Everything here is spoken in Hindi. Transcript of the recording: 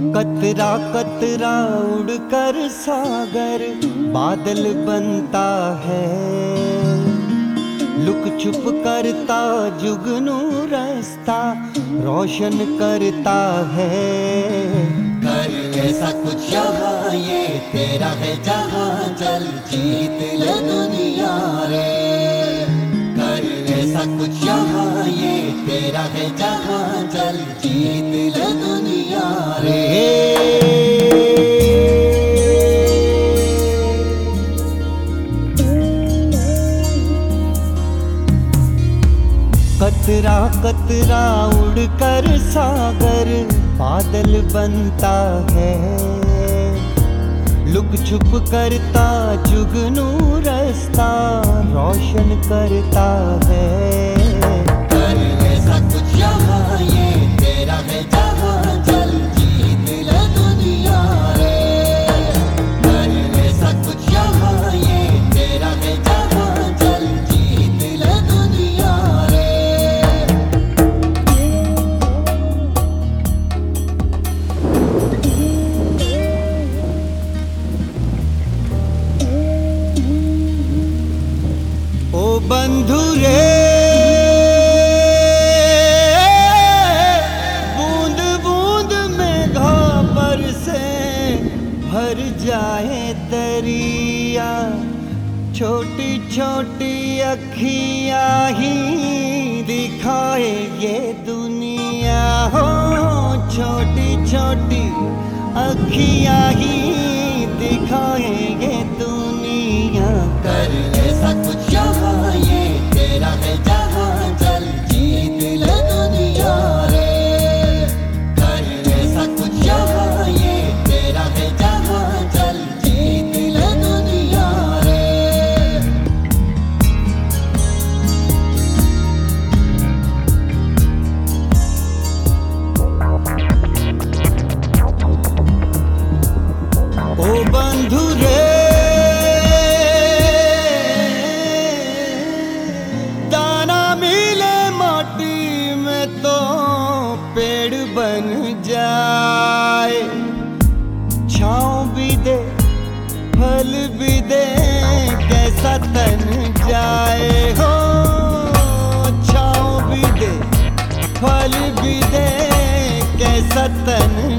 कतरा कतरा उड़कर सागर बादल बनता है, लुक छुप करता जुगनू रास्ता रोशन करता है। कर ऐसा कुछ यहाँ, ये तेरा है जहाँ, चल जीत ले दुनिया रे। कर ऐसा कुछ यहाँ, ये तेरा है जहाँ, चल जीत ले दुनिया रे। कतरा कतरा उड़कर सागर बादल बनता है, लुक छुप करता जुगनू रास्ता रोशन करता है। कर ऐसा कुछ यहाँ, ये तेरा है जहाँ, चल जीत ले दुनिया रे। कर ऐसा कुछ यहाँ, ये तेरा है जहाँ, चल जीत ले दुनिया रे। ओ बंधु रे, बूंद बूंद में घापर से भर जाए दरिया, छोटी छोटी अखियाँ ही दिखाए ये दुनिया हो। छोटी छोटी अखियाँ ही दिखाए ये दुनिया। कर ऐसा कुछ यहाँ, ये तेरा है जहाँ, चल जीत ले दुनिया रे। कर ऐसा कुछ यहाँ, ये तेरा है जहाँ, चल जीत ले दुनिया रे। ओ बंधु रे, दाना मिले माटी में तो पेड़ बन जाए, छाँव भी दे फल भी दे कैसा तन जाए हो। छाँव भी दे फल भी दे कैसा तन